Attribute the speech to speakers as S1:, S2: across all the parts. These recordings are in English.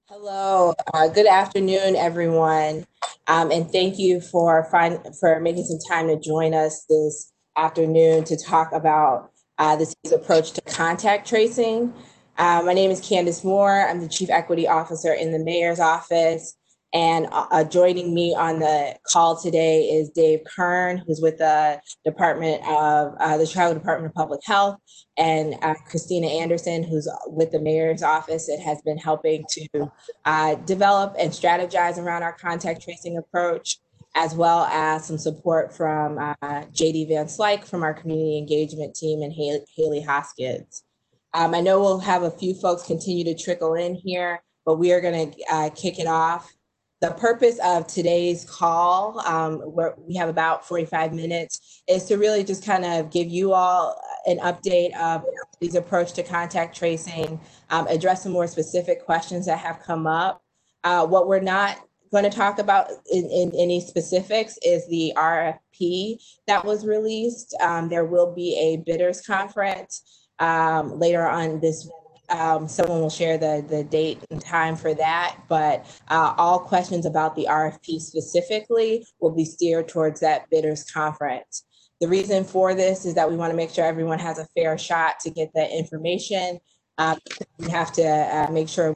S1: Hello, good afternoon, everyone, and thank you for making some time to join us this afternoon to talk about the city's approach to contact tracing. My name is Candace Moore. I'm the Chief Equity Officer in the Mayor's Office, and joining me on the call today is Dave Kern, who's with the Chicago Department of Public Health, and Christina Anderson, who's with the Mayor's Office and has been helping to develop and strategize around our contact tracing approach, as well as some support from JD Van Slyke from our community engagement team and Haley Hoskins. I know we'll have a few folks continue to trickle in here, but we are going to kick it off. The purpose of today's call, where we have about 45 minutes, is to really just kind of give you all an update of these approach to contact tracing, address some more specific questions that have come up. What we're not going to talk about in any specifics is the RFP that was released. There will be a bidders conference later on this. Someone will share the date and time for that, but all questions about the RFP specifically will be steered towards that bidders conference. The reason for this is that we want to make sure everyone has a fair shot to get that information. We have to make sure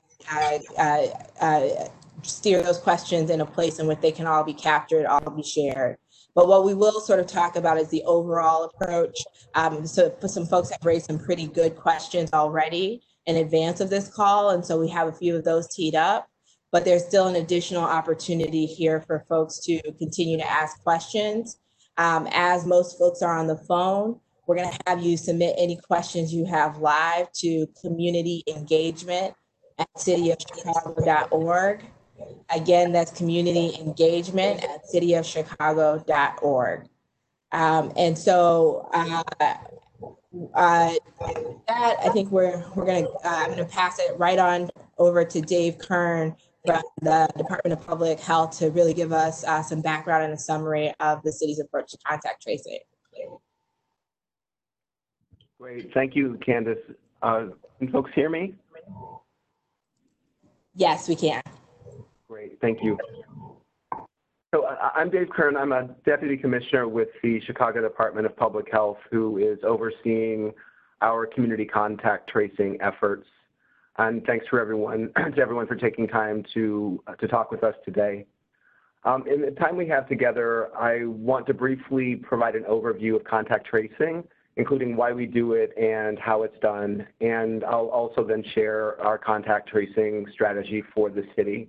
S1: steer those questions in a place in which they can all be captured, all be shared. But what we will sort of talk about is the overall approach. So some folks have raised some pretty good questions already in advance of this call, and so we have a few of those teed up. But there's still an additional opportunity here for folks to continue to ask questions. As most folks are on the phone, we're going to have you submit any questions you have live to communityengagement@cityofchicago.org. Again, that's communityengagement@cityofchicago.org. And so that I think I'm gonna pass it right on over to Dave Kern from the Department of Public Health to really give us some background and a summary of the city's approach to contact tracing.
S2: Great, thank you, Candace. Can folks hear me?
S1: Yes, we can.
S2: Great, thank you. So I'm Dave Kern. I'm a Deputy Commissioner with the Chicago Department of Public Health, who is overseeing our community contact tracing efforts. And thanks for everyone for taking time to talk with us today. In the time we have together, I want to briefly provide an overview of contact tracing, including why we do it and how it's done. And I'll also then share our contact tracing strategy for the city.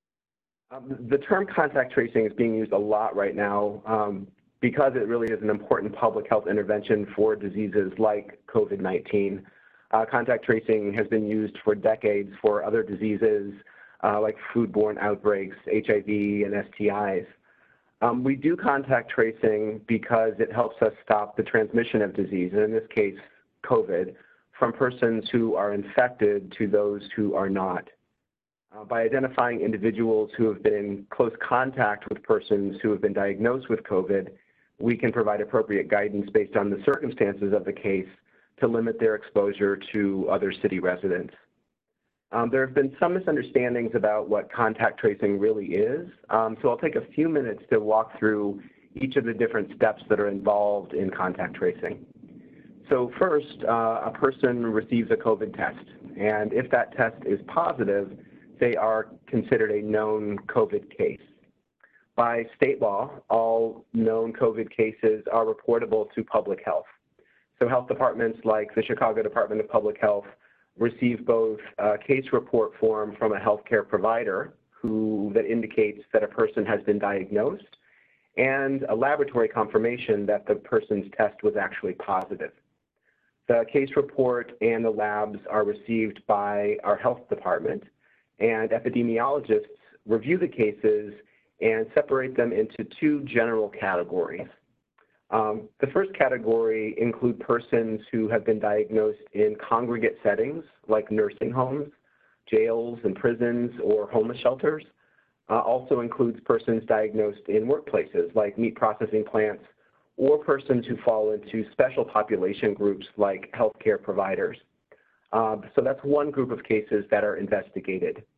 S2: The term contact tracing is being used a lot right now because it really is an important public health intervention for diseases like COVID-19. Contact tracing has been used for decades for other diseases like foodborne outbreaks, HIV, and STIs. We do contact tracing because it helps us stop the transmission of disease, and in this case, COVID, from persons who are infected to those who are not. By identifying individuals who have been in close contact with persons who have been diagnosed with COVID, we can provide appropriate guidance based on the circumstances of the case to limit their exposure to other city residents. There have been some misunderstandings about what contact tracing really is, so I'll take a few minutes to walk through each of the different steps that are involved in contact tracing. So first, a person receives a COVID test, and if that test is positive, they are considered a known COVID case. By state law, all known COVID cases are reportable to public health. So health departments like the Chicago Department of Public Health receive both a case report form from a healthcare provider that indicates that a person has been diagnosed and a laboratory confirmation that the person's test was actually positive. The case report and the labs are received by our health department, and epidemiologists review the cases and separate them into two general categories. The first category include persons who have been diagnosed in congregate settings like nursing homes, jails and prisons, or homeless shelters. Also includes persons diagnosed in workplaces like meat processing plants, or persons who fall into special population groups like healthcare providers. So that's one group of cases that are investigated.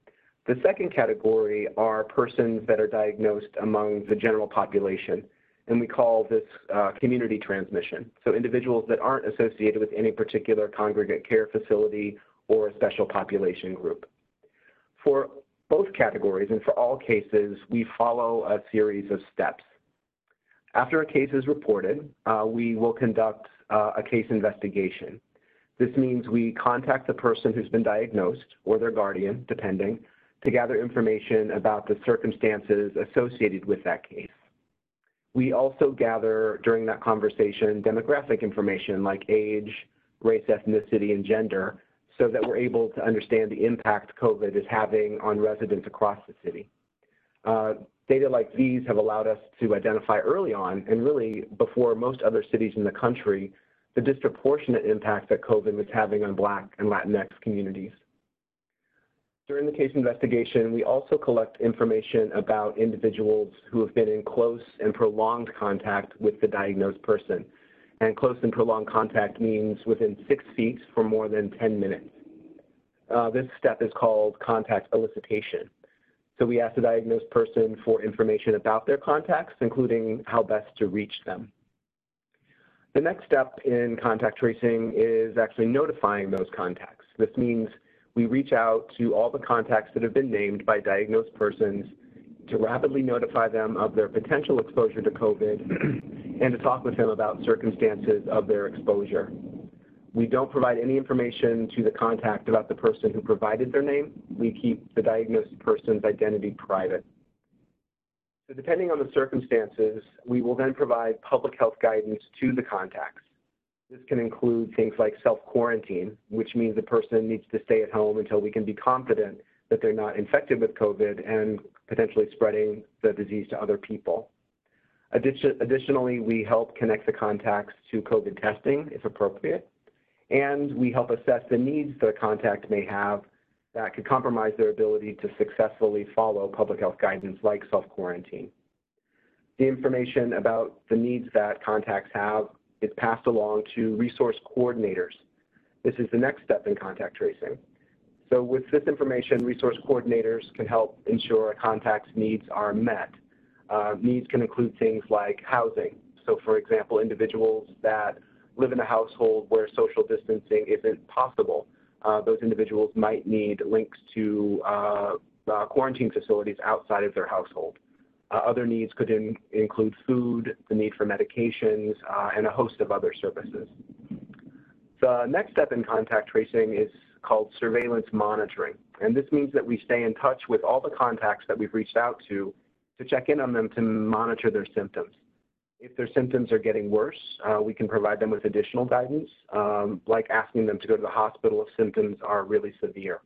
S2: The second category are persons that are diagnosed among the general population, and we call this community transmission. So individuals that aren't associated with any particular congregate care facility or a special population group. For both categories and for all cases, we follow a series of steps. After a case is reported, we will conduct a case investigation. This means we contact the person who's been diagnosed or their guardian, depending, to gather information about the circumstances associated with that case. We also gather during that conversation demographic information like age, race, ethnicity, and gender, so that we're able to understand the impact COVID is having on residents across the city. Data like these have allowed us to identify early on, and really before most other cities in the country, the disproportionate impact that COVID was having on Black and Latinx communities. During the case investigation, we also collect information about individuals who have been in close and prolonged contact with the diagnosed person. And close and prolonged contact means within 6 feet for more than 10 minutes. This step is called contact elicitation. So we ask the diagnosed person for information about their contacts, including how best to reach them. The next step in contact tracing is actually notifying those contacts. This means we reach out to all the contacts that have been named by diagnosed persons to rapidly notify them of their potential exposure to COVID and to talk with them about circumstances of their exposure. We don't provide any information to the contact about the person who provided their name. We keep the diagnosed person's identity private. So depending on the circumstances, we will then provide public health guidance to the contacts. This can include things like self-quarantine, which means the person needs to stay at home until we can be confident that they're not infected with COVID and potentially spreading the disease to other people. Additionally, we help connect the contacts to COVID testing, if appropriate, and we help assess the needs that a contact may have that could compromise their ability to successfully follow public health guidance like self-quarantine. The information about the needs that contacts have is passed along to resource coordinators. This is the next step in contact tracing. So with this information, resource coordinators can help ensure a contact's needs are met. Needs can include things like housing. So for example, individuals that live in a household where social distancing isn't possible, those individuals might need links to quarantine facilities outside of their household. Other needs could include food, the need for medications, and a host of other services. The next step in contact tracing is called surveillance monitoring. And this means that we stay in touch with all the contacts that we've reached out to check in on them to monitor their symptoms. If their symptoms are getting worse, we can provide them with additional guidance, like asking them to go to the hospital if symptoms are really severe.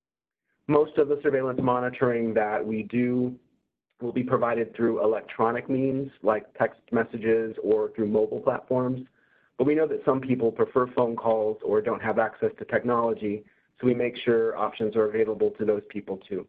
S2: Most of the surveillance monitoring that we do will be provided through electronic means like text messages or through mobile platforms. But we know that some people prefer phone calls or don't have access to technology, so we make sure options are available to those people too.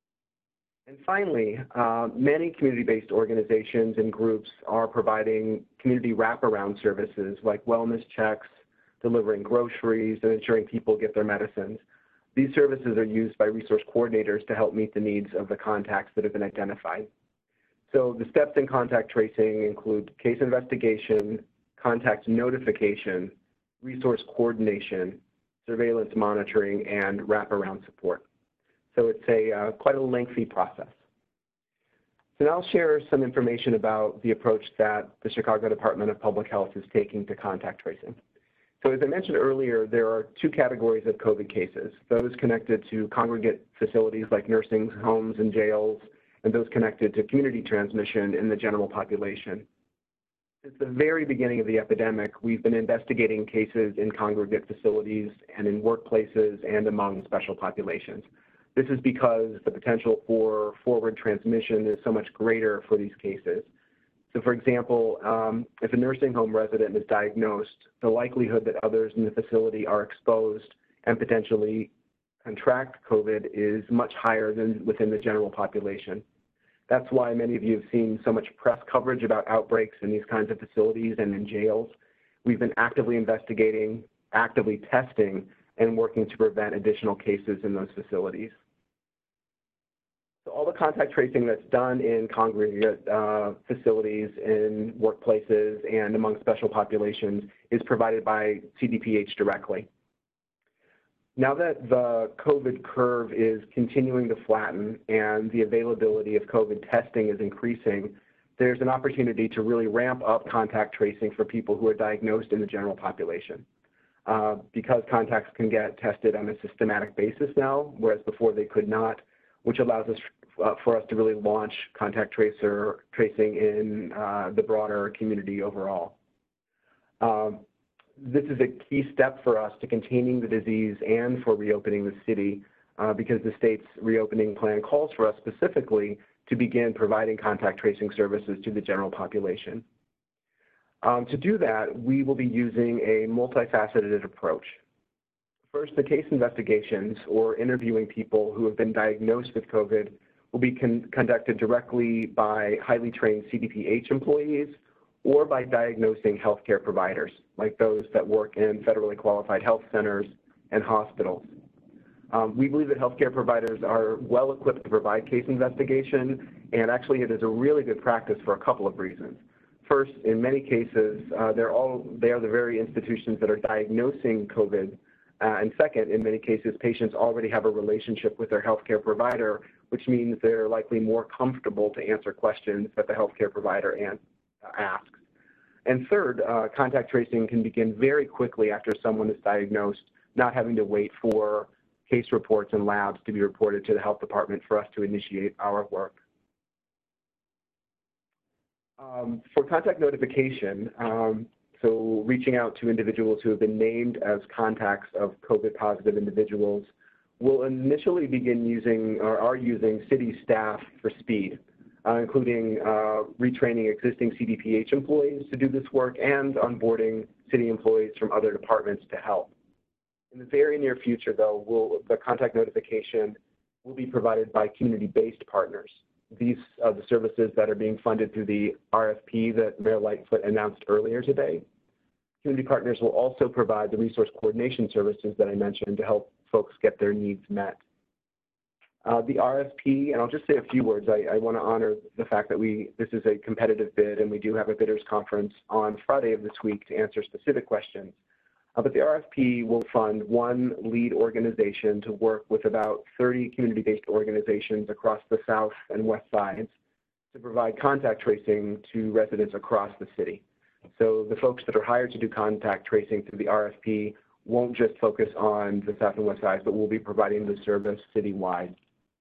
S2: And finally, many community-based organizations and groups are providing community wraparound services like wellness checks, delivering groceries, and ensuring people get their medicines. These services are used by resource coordinators to help meet the needs of the contacts that have been identified. So the steps in contact tracing include case investigation, contact notification, resource coordination, surveillance monitoring, and wraparound support. So it's quite a lengthy process. So now I'll share some information about the approach that the Chicago Department of Public Health is taking to contact tracing. So as I mentioned earlier, there are two categories of COVID cases, those connected to congregate facilities like nursing homes and jails, and those connected to community transmission in the general population. Since the very beginning of the epidemic, we've been investigating cases in congregate facilities and in workplaces and among special populations. This is because the potential for forward transmission is so much greater for these cases. So for example, if a nursing home resident is diagnosed, the likelihood that others in the facility are exposed and potentially contract COVID is much higher than within the general population. That's why many of you have seen so much press coverage about outbreaks in these kinds of facilities and in jails. We've been actively investigating, actively testing, and working to prevent additional cases in those facilities. So all the contact tracing that's done in congregate facilities, in workplaces, and among special populations is provided by CDPH directly. Now that the COVID curve is continuing to flatten and the availability of COVID testing is increasing, there's an opportunity to really ramp up contact tracing for people who are diagnosed in the general population. Because contacts can get tested on a systematic basis now, whereas before they could not, which allows us for us to really launch contact tracing in the broader community overall. This is a key step for us to containing the disease and for reopening the city because the state's reopening plan calls for us specifically to begin providing contact tracing services to the general population. To do that, we will be using a multifaceted approach. First, the case investigations, or interviewing people who have been diagnosed with COVID, will be conducted directly by highly trained CDPH employees or by diagnosing healthcare providers, like those that work in federally qualified health centers and hospitals. We believe that healthcare providers are well equipped to provide case investigation, and actually it is a really good practice for a couple of reasons. First, in many cases, they are the very institutions that are diagnosing COVID. And second, in many cases, patients already have a relationship with their healthcare provider, which means they're likely more comfortable to answer questions that the healthcare provider asks. And third, contact tracing can begin very quickly after someone is diagnosed, not having to wait for case reports and labs to be reported to the health department for us to initiate our work. For contact notification, so reaching out to individuals who have been named as contacts of COVID-positive individuals, we'll initially begin using, or are using, city staff for speed, including retraining existing CDPH employees to do this work and onboarding city employees from other departments to help. In the very near future, though, the contact notification will be provided by community-based partners. These are the services that are being funded through the RFP that Mayor Lightfoot announced earlier today. Community partners will also provide the resource coordination services that I mentioned to help folks get their needs met. The RFP, and I'll just say a few words. I want to honor the fact that this is a competitive bid, and we do have a bidders conference on Friday of this week to answer specific questions. But the RFP will fund one lead organization to work with about 30 community-based organizations across the south and west sides to provide contact tracing to residents across the city. So the folks that are hired to do contact tracing through the RFP won't just focus on the south and west sides, but will be providing the service citywide.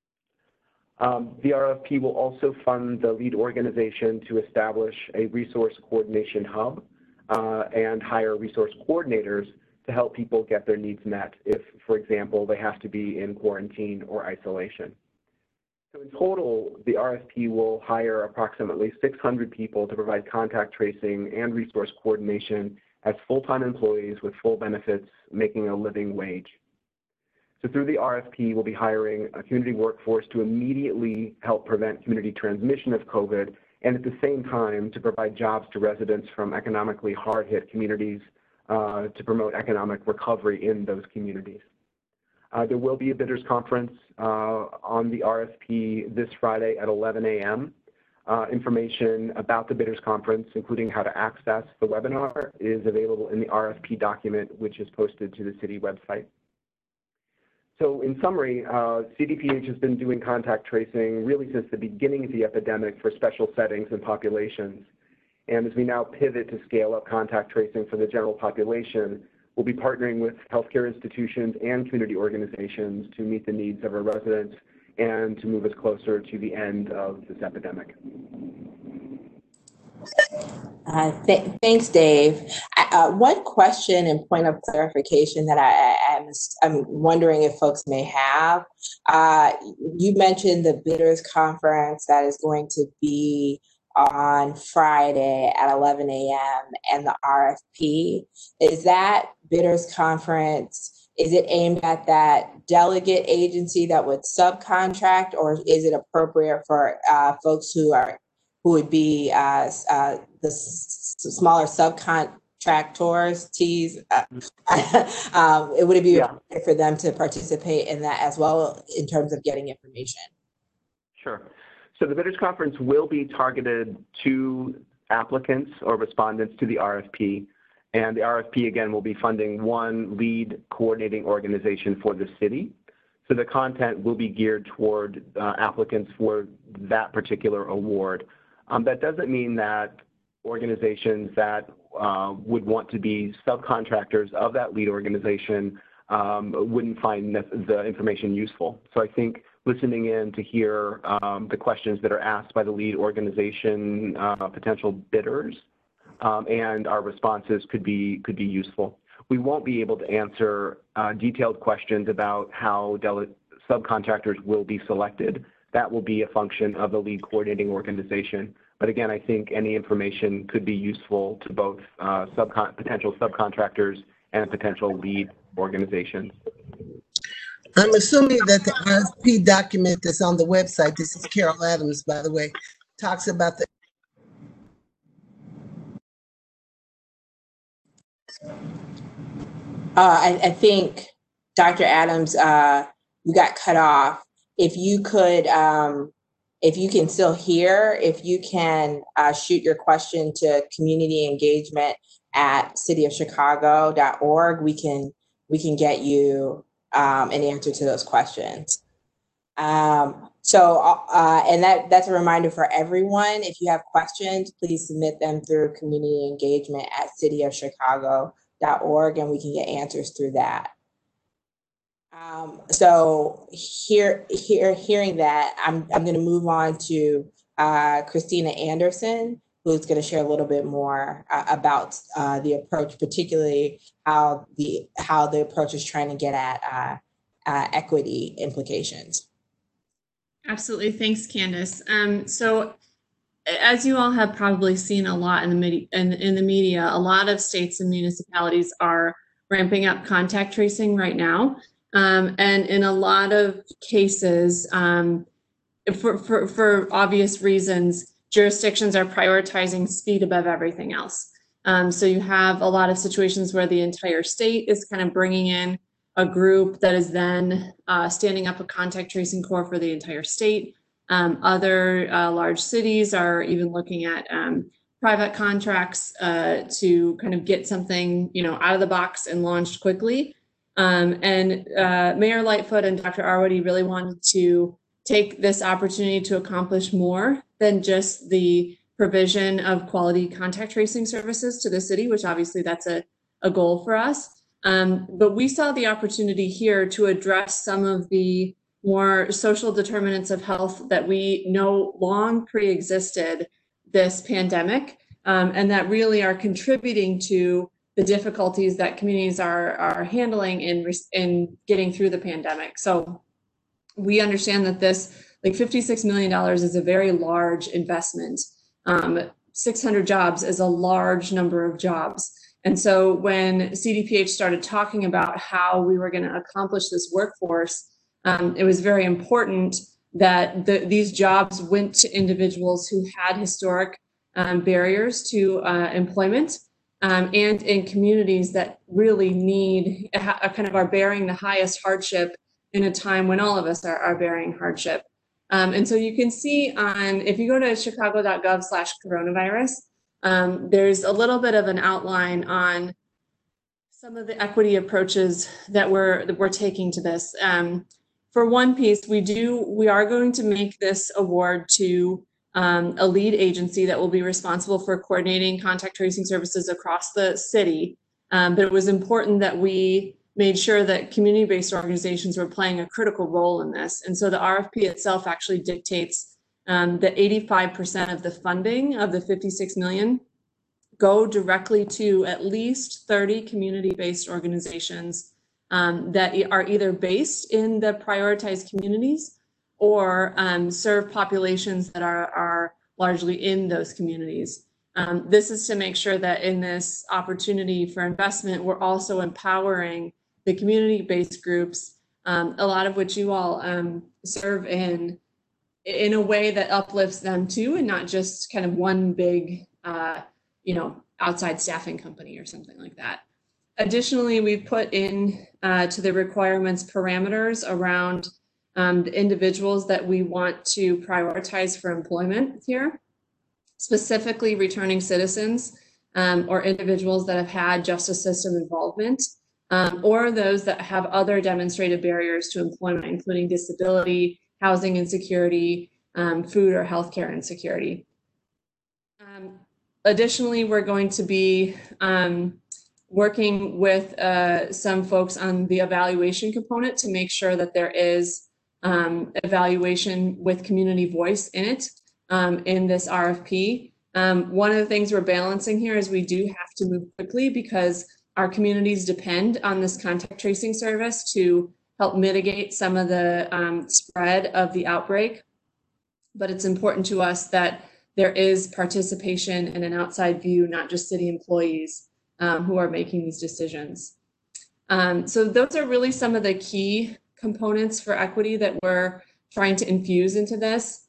S2: The RFP will also fund the lead organization to establish a resource coordination hub and hire resource coordinators to help people get their needs met if, for example, they have to be in quarantine or isolation. So in total, the RFP will hire approximately 600 people to provide contact tracing and resource coordination as full-time employees with full benefits, making a living wage. So through the RFP, we'll be hiring a community workforce to immediately help prevent community transmission of COVID, and at the same time to provide jobs to residents from economically hard-hit communities to promote economic recovery in those communities. There will be a bidders conference on the RFP this Friday at 11 a.m. Information about the bidders conference, including how to access the webinar, is available in the RFP document, which is posted to the city website. So in summary, CDPH has been doing contact tracing really since the beginning of the epidemic for special settings and populations. And as we now pivot to scale up contact tracing for the general population, we'll be partnering with healthcare institutions and community organizations to meet the needs of our residents and to move us closer to the end of this epidemic.
S1: Thanks, Dave. One question and point of clarification that I'm wondering if folks may have. You mentioned the bidders conference that is going to be on Friday at 11 a.m. and the RFP. Is that bidders conference, is it aimed at that delegate agency that would subcontract, or is it appropriate for folks who would be the smaller subcontractors, would it be appropriate for them to participate in that as well in terms of getting information?
S2: Sure. So the Bidders Conference will be targeted to applicants or respondents to the RFP. And the RFP, again, will be funding one lead coordinating organization for the city. So the content will be geared toward applicants for that particular award. That doesn't mean that organizations that would want to be subcontractors of that lead organization wouldn't find the information useful. So I think listening in to hear the questions that are asked by the lead organization potential bidders and our responses could be useful. We won't be able to answer detailed questions about how subcontractors will be selected. That will be a function of the lead coordinating organization. But again, I think any information could be useful to both potential subcontractors and potential lead organizations.
S3: I'm assuming that the RFP document that's on the website, this is Carol Adams, by the way, talks about the
S1: I think, Dr. Adams, you got cut off. If you could, if you can still hear, if you can shoot your question to community engagement at cityofchicago.org, we can get you an answer to those questions. And that's a reminder for everyone. If you have questions, please submit them through community engagement at cityofchicago.org, and we can get answers through that. So hearing that, I'm going to move on to Christina Anderson, who's going to share a little bit more about the approach, particularly how the approach is trying to get at equity implications.
S4: Absolutely. Thanks, Candace. So as you all have probably seen a lot in the media, a lot of states and municipalities are ramping up contact tracing right now. And in a lot of cases, for obvious reasons, jurisdictions are prioritizing speed above everything else. So you have a lot of situations where the entire state is kind of bringing in a group that is then standing up a contact tracing core for the entire state. Other large cities are even looking at private contracts to kind of get something, out of the box and launched quickly. Mayor Lightfoot and Dr. Arwady really wanted to take this opportunity to accomplish more than just the provision of quality contact tracing services to the city, which obviously that's a goal for us. But we saw the opportunity here to address some of the more social determinants of health that we know long pre-existed this pandemic, and that really are contributing to the difficulties that communities are handling in getting through the pandemic. So we understand that this, like $56 million is a very large investment. 600 jobs is a large number of jobs. And so when CDPH started talking about how we were going to accomplish this workforce, it was very important that these jobs went to individuals who had historic barriers to employment, and in communities that really need kind of are bearing the highest hardship in a time when all of us are bearing hardship. And so you can see if you go to chicago.gov/coronavirus, there's a little bit of an outline on some of the equity approaches that we're taking to this. For one piece, we are going to make this award to a lead agency that will be responsible for coordinating contact tracing services across the city. But it was important that we made sure that community-based organizations were playing a critical role in this. And so the RFP itself actually dictates that 85% of the funding of the $56 million go directly to at least 30 community-based organizations that are either based in the prioritized communities or serve populations that are largely in those communities. This is to make sure that in this opportunity for investment, we're also empowering the community-based groups, a lot of which you all serve in a way that uplifts them too, and not just kind of one big, outside staffing company or something like that. Additionally, we've put in to the requirements parameters around the individuals that we want to prioritize for employment here, specifically returning citizens or individuals that have had justice system involvement, or those that have other demonstrated barriers to employment, including disability, housing insecurity, food or healthcare insecurity. Additionally, we're going to be working with some folks on the evaluation component to make sure that there is evaluation with community voice in it in this RFP. One of the things we're balancing here is we do have to move quickly because our communities depend on this contact tracing service to help mitigate some of the spread of the outbreak. But it's important to us that there is participation and an outside view, not just city employees who are making these decisions. So those are really some of the key components for equity that we're trying to infuse into this.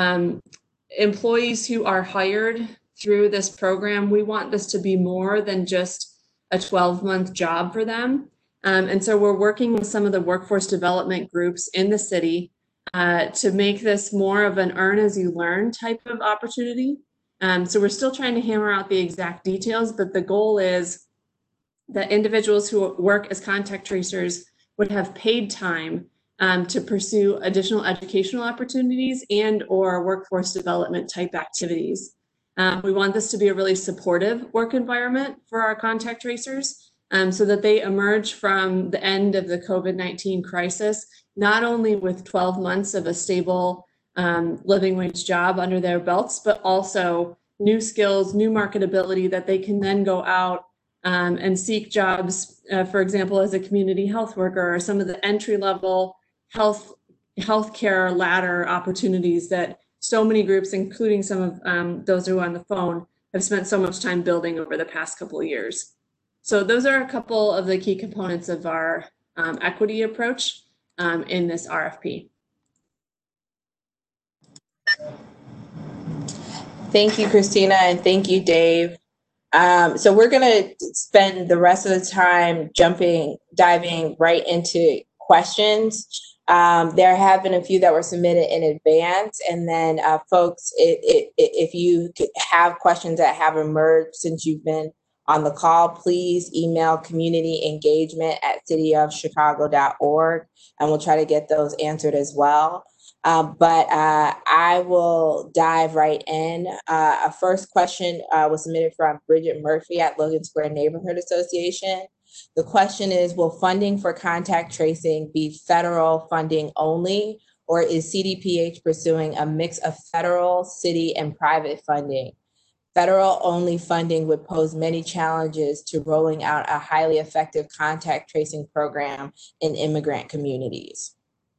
S4: Employees who are hired through this program, we want this to be more than just a 12-month job for them. And so we're working with some of the workforce development groups in the city to make this more of an earn as you learn type of opportunity. So we're still trying to hammer out the exact details, but the goal is that individuals who work as contact tracers would have paid time to pursue additional educational opportunities and or workforce development type activities. We want this to be a really supportive work environment for our contact tracers so that they emerge from the end of the COVID-19 crisis, not only with 12 months of a stable living wage job under their belts, but also new skills, new marketability that they can then go out and seek jobs, for example, as a community health worker or some of the entry-level healthcare ladder opportunities that so many groups, including some of those who are on the phone, have spent so much time building over the past couple of years. So those are a couple of the key components of our equity approach in this RFP.
S1: Thank you, Christina, and thank you, Dave. So we're going to spend the rest of the time diving right into questions. There have been a few that were submitted in advance, and then folks, if you have questions that have emerged since you've been on the call, please email communityengagement@cityofchicago.org, and we'll try to get those answered as well. But I will dive right in. A first question was submitted from Bridget Murphy at Logan Square Neighborhood Association. The question is, will funding for contact tracing be federal funding only, or is CDPH pursuing a mix of federal, city, and private funding? Federal only funding would pose many challenges to rolling out a highly effective contact tracing program in immigrant communities.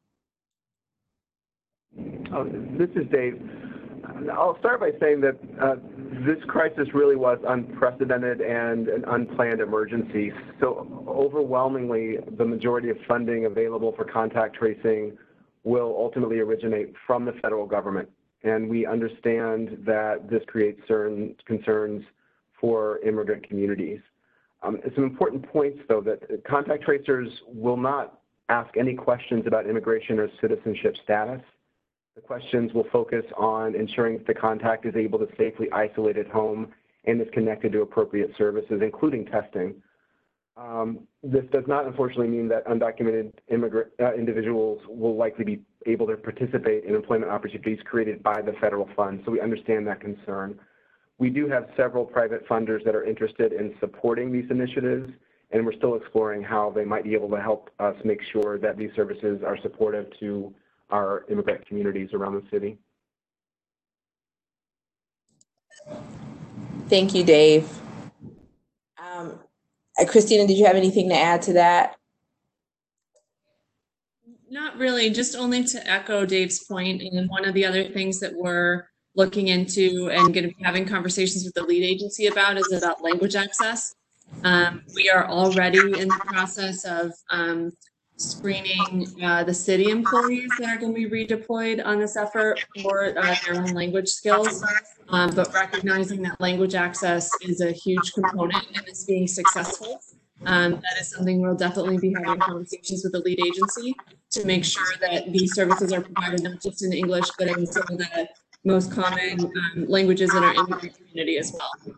S2: This is Dave. I'll start by saying that this crisis really was unprecedented and an unplanned emergency. So overwhelmingly, the majority of funding available for contact tracing will ultimately originate from the federal government. And we understand that this creates certain concerns for immigrant communities. Some important points, though, that contact tracers will not ask any questions about immigration or citizenship status. The questions will focus on ensuring that the contact is able to safely isolate at home and is connected to appropriate services, including testing. This does not, unfortunately, mean that undocumented individuals will likely be able to participate in employment opportunities created by the federal fund, so we understand that concern. We do have several private funders that are interested in supporting these initiatives, and we're still exploring how they might be able to help us make sure that these services are supportive to our immigrant communities around the city.
S1: Thank you, Dave. Christina, did you have anything to add to that?
S4: Not really, just only to echo Dave's point. And one of the other things that we're looking into and going to be having conversations with the lead agency about is about language access. We are already in the process of screening the city employees that are going to be redeployed on this effort for their own language skills, but recognizing that language access is a huge component in this being successful. That is something we'll definitely be having conversations with the lead agency to make sure that these services are provided not just in English, but in some of the most common languages in our immigrant community as well.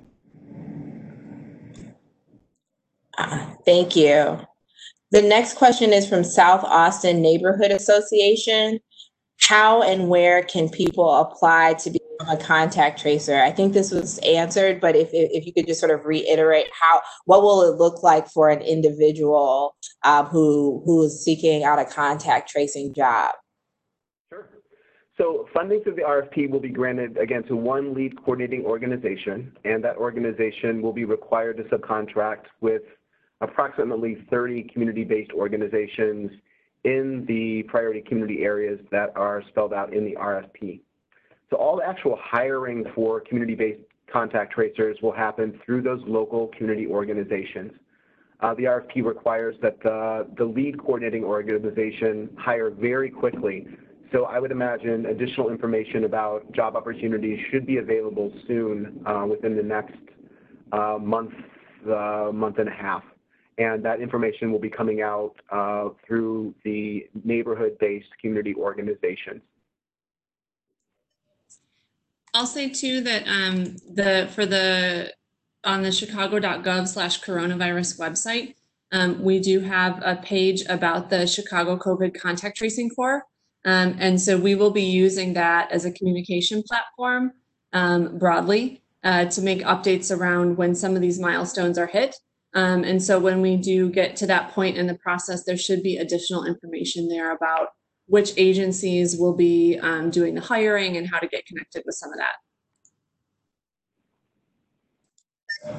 S1: Thank you. The next question is from South Austin Neighborhood Association. How and where can people apply to become a contact tracer? I think this was answered, but if you could just sort of reiterate what will it look like for an individual who is seeking out a contact tracing job?
S2: Sure. So funding through the RFP will be granted, again, to one lead coordinating organization, and that organization will be required to subcontract with approximately 30 community-based organizations in the priority community areas that are spelled out in the RFP. So all the actual hiring for community-based contact tracers will happen through those local community organizations. The RFP requires that the lead coordinating organization hire very quickly. So I would imagine additional information about job opportunities should be available soon, within the next month and a half. And that information will be coming out through the neighborhood-based community organizations.
S4: I'll say too that on the chicago.gov/coronavirus website, we do have a page about the Chicago COVID Contact Tracing Corps. And so we will be using that as a communication platform broadly to make updates around when some of these milestones are hit. And so when we do get to that point in the process, there should be additional information there about which agencies will be doing the hiring and how to get connected with some of that.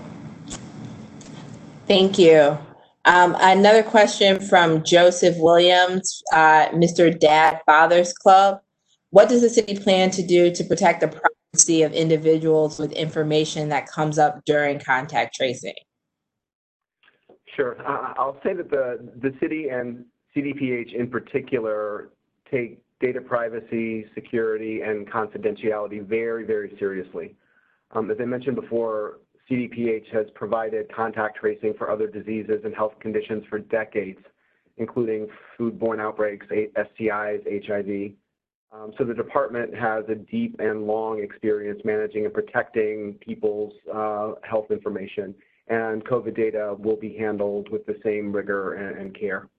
S1: Thank you. Another question from Joseph Williams, Mr. Dad Fathers Club. What does the city plan to do to protect the privacy of individuals with information that comes up during contact tracing?
S2: Sure. I'll say that the city and CDPH in particular take data privacy, security, and confidentiality very, very seriously. As I mentioned before, CDPH has provided contact tracing for other diseases and health conditions for decades, including foodborne outbreaks, STIs, HIV. So the department has a deep and long experience managing and protecting people's health information, and COVID data will be handled with the same rigor and care.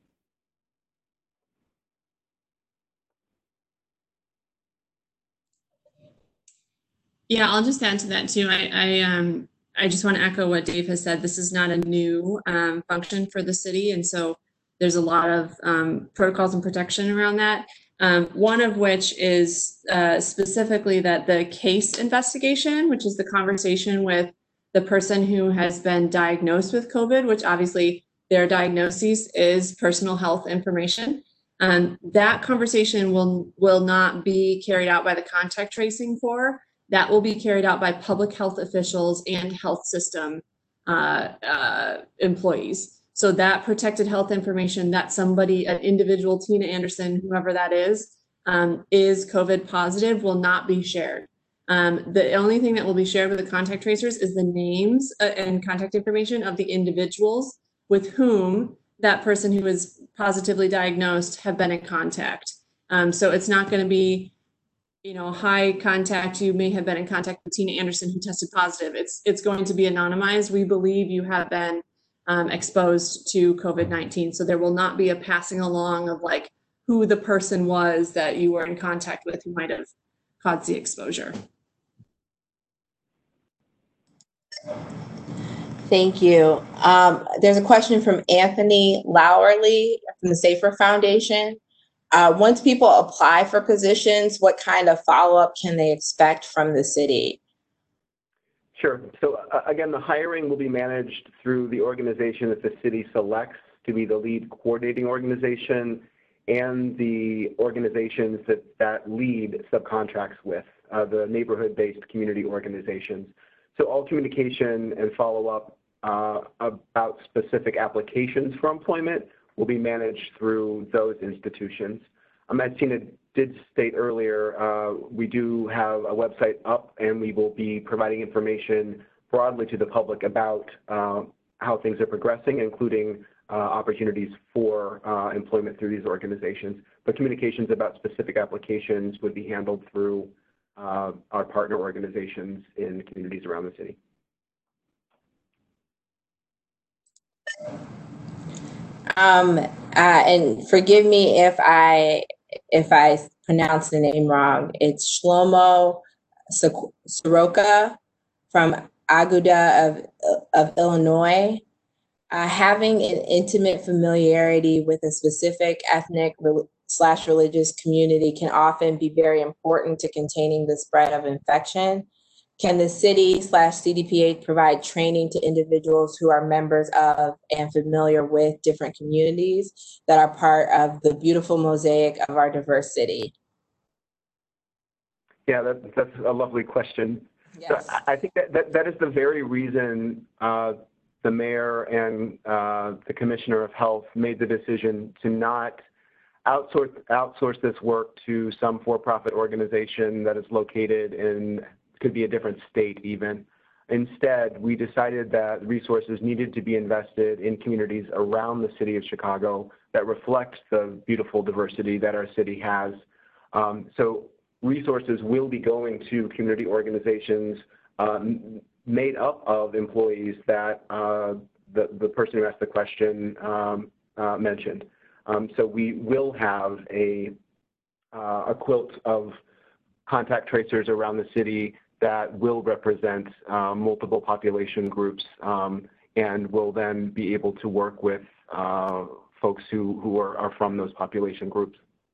S4: Yeah, I'll just add to that too. I just want to echo what Dave has said. This is not a new function for the city, and so there's a lot of protocols and protection around that. One of which is specifically that the case investigation, which is the conversation with the person who has been diagnosed with COVID, which obviously their diagnosis is personal health information. That conversation will not be carried out by the contact tracing Corps. That will be carried out by public health officials and health system employees. So that protected health information that somebody, an individual, Tina Anderson, whoever that is COVID positive, will not be shared. The only thing that will be shared with the contact tracers is the names and contact information of the individuals with whom that person who is positively diagnosed have been in contact. So it's not going to be, hi, contact, you may have been in contact with Tina Anderson who tested positive. It's going to be anonymized. We believe you have been exposed to COVID-19. So there will not be a passing along of like who the person was that you were in contact with who might have caused the exposure.
S1: Thank you. There's a question from Anthony Lowerly from the Safer Foundation. Once people apply for positions, what kind of follow-up can they expect from the city?
S2: Sure. So again, the hiring will be managed through the organization that the city selects to be the lead coordinating organization and the organizations that lead subcontracts with, the neighborhood-based community organizations. So all communication and follow-up about specific applications for employment will be managed through those institutions. As Tina did state earlier, we do have a website up, and we will be providing information broadly to the public about how things are progressing, including opportunities for employment through these organizations. But communications about specific applications would be handled through our partner organizations in communities around the city.
S1: And forgive me if I pronounce the name wrong. It's Shlomo Soroka from Aguda of Illinois. Having an intimate familiarity with a specific ethnic / religious community can often be very important to containing the spread of infection. Can the city / CDPH provide training to individuals who are members of and familiar with different communities that are part of the beautiful mosaic of our diverse city?
S2: Yeah, that's a lovely question. Yes. So I think that is the very reason the mayor and the commissioner of health made the decision to not outsource this work to some for-profit organization that is located in, could be a different state even. Instead, we decided that resources needed to be invested in communities around the city of Chicago that reflect the beautiful diversity that our city has. So resources will be going to community organizations made up of employees that the person who asked the question mentioned. So we will have a quilt of contact tracers around the city that will represent multiple population groups and will then be able to work with folks who are from those population groups.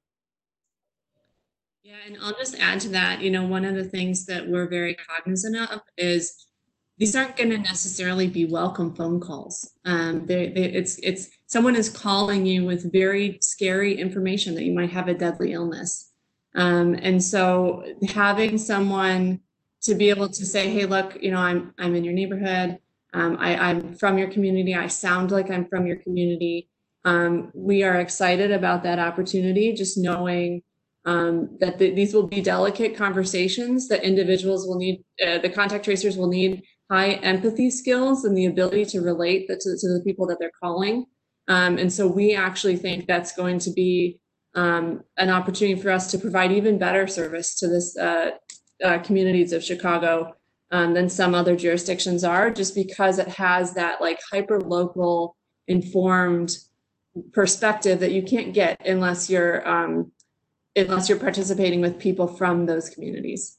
S4: Yeah, and I'll just add to that, you know, one of the things that we're very cognizant of is these aren't going to necessarily be welcome phone calls. It's someone is calling you with very scary information that you might have a deadly illness. And so having someone to be able to say, hey, look, you know, I'm in your neighborhood. I'm from your community. I sound like I'm from your community. We are excited about that opportunity, just knowing that these will be delicate conversations that individuals will need, the contact tracers will need high empathy skills and the ability to relate to the people that they're calling. And so we actually think that's going to be an opportunity for us to provide even better service to this communities of Chicago than some other jurisdictions are, just because it has that like hyper local informed perspective that you can't get unless you're participating with people from those communities.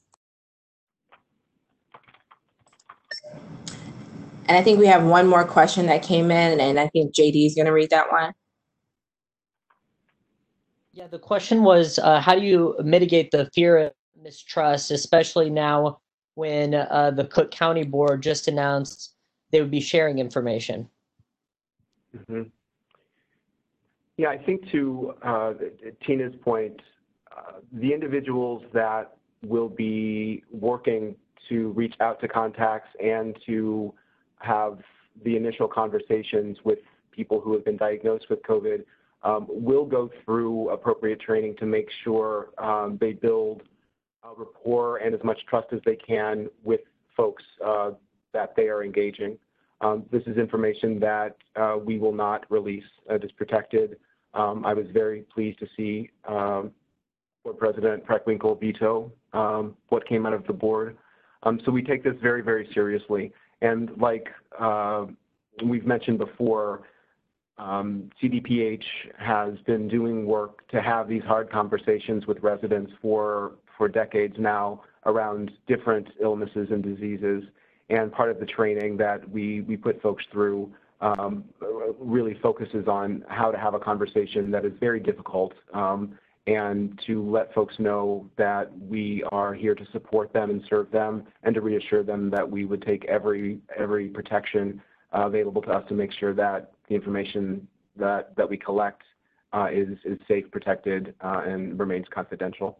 S1: And I think we have one more question that came in, and I think JD is going to read that one.
S5: Yeah, the question was, how do you mitigate the fear of mistrust, especially now when the Cook County Board just announced they would be sharing information?
S2: Mm-hmm. Yeah, I think to Tina's point, the individuals that will be working to reach out to contacts and to have the initial conversations with people who have been diagnosed with COVID will go through appropriate training to make sure they build a rapport and as much trust as they can with folks that they are engaging. This is information that we will not release. It is protected. I was very pleased to see Board President Preckwinkle veto what came out of the board. So we take this very, very seriously. And like we've mentioned before, CDPH has been doing work to have these hard conversations with residents for decades now around different illnesses and diseases. And part of the training that we put folks through really focuses on how to have a conversation that is very difficult and to let folks know that we are here to support them and serve them and to reassure them that we would take every protection available to us to make sure that the information that we collect is safe, protected, and remains confidential.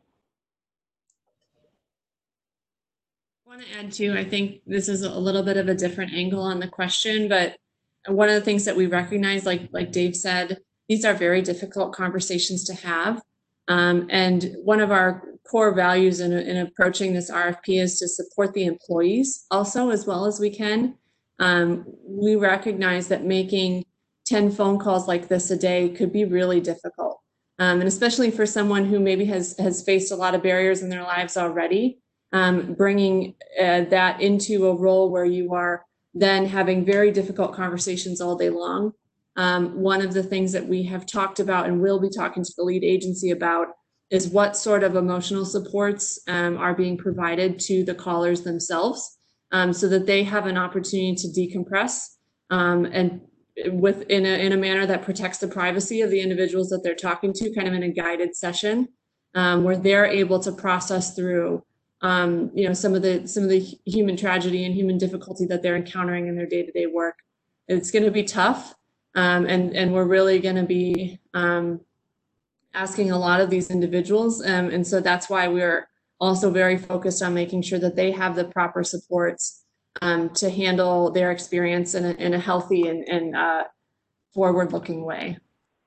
S4: I want to add too, I think this is a little bit of a different angle on the question, but one of the things that we recognize, like Dave said, these are very difficult conversations to have. And one of our core values in approaching this RFP is to support the employees also as well as we can. We recognize that making 10 phone calls like this a day could be really difficult. And especially for someone who maybe has faced a lot of barriers in their lives already, bringing that into a role where you are then having very difficult conversations all day long. One of the things that we have talked about and will be talking to the lead agency about is what sort of emotional supports are being provided to the callers themselves, so that they have an opportunity to decompress and in a manner that protects the privacy of the individuals that they're talking to, kind of in a guided session, where they're able to process through some of the human tragedy and human difficulty that they're encountering in their day-to-day work. It's going to be tough, and we're really going to be asking a lot of these individuals, and so that's why we're also very focused on making sure that they have the proper supports to handle their experience in a healthy and forward-looking way.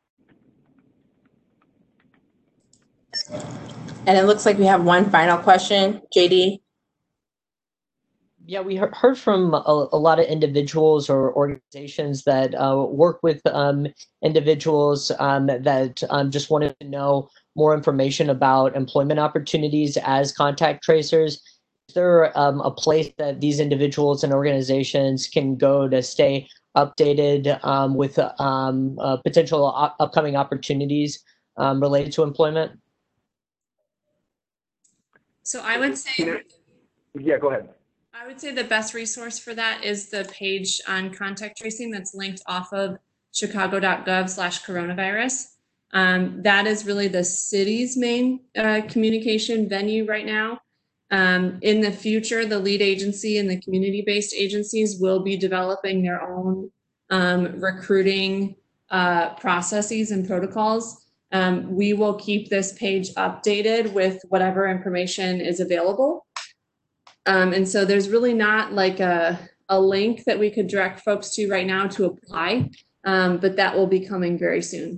S1: And it looks like we have one final question, JD.
S5: Yeah, we heard from a lot of individuals or organizations that work with individuals that just wanted to know more information about employment opportunities as contact tracers. Is there a place that these individuals and organizations can go to stay updated with potential upcoming opportunities related to employment?
S4: So I would say,
S2: Yeah, go ahead.
S4: I would say the best resource for that is the page on contact tracing that's linked off of chicago.gov/coronavirus. That is really the city's main communication venue right now. In the future, the lead agency and the community-based agencies will be developing their own recruiting processes and protocols. We will keep this page updated with whatever information is available. And so there's really not like a link that we could direct folks to right now to apply, but that will be coming very soon.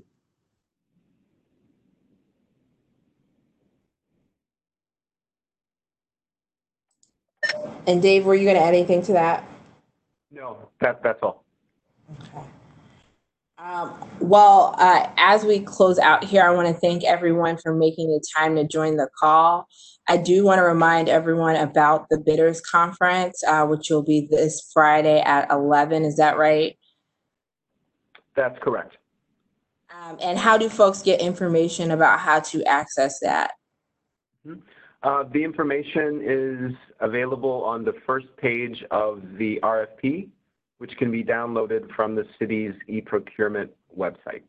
S1: And Dave, were you going to add anything to that?
S2: No, that's all.
S1: Okay. As we close out here, I want to thank everyone for making the time to join the call. I do want to remind everyone about the Bidders Conference, which will be this Friday at 11. Is that right?
S2: That's correct.
S1: And how do folks get information about how to access that?
S2: The information is available on the first page of the RFP, which can be downloaded from the city's e-procurement website.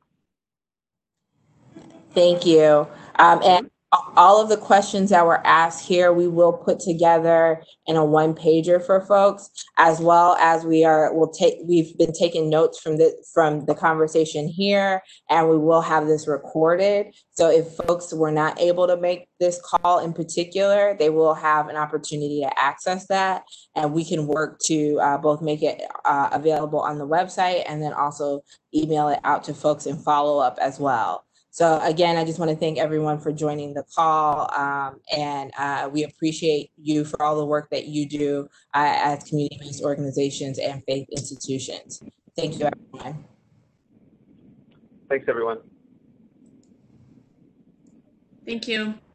S1: Thank you. And all of the questions that were asked here, we will put together in a one-pager for folks, as well as we've been taking notes from the conversation here, and we will have this recorded. So if folks were not able to make this call in particular, they will have an opportunity to access that, and we can work to both make it available on the website and then also email it out to folks and follow up as well. So again, I just want to thank everyone for joining the call, and we appreciate you for all the work that you do as community-based organizations and faith institutions. Thank you, everyone.
S2: Thanks, everyone.
S4: Thank you.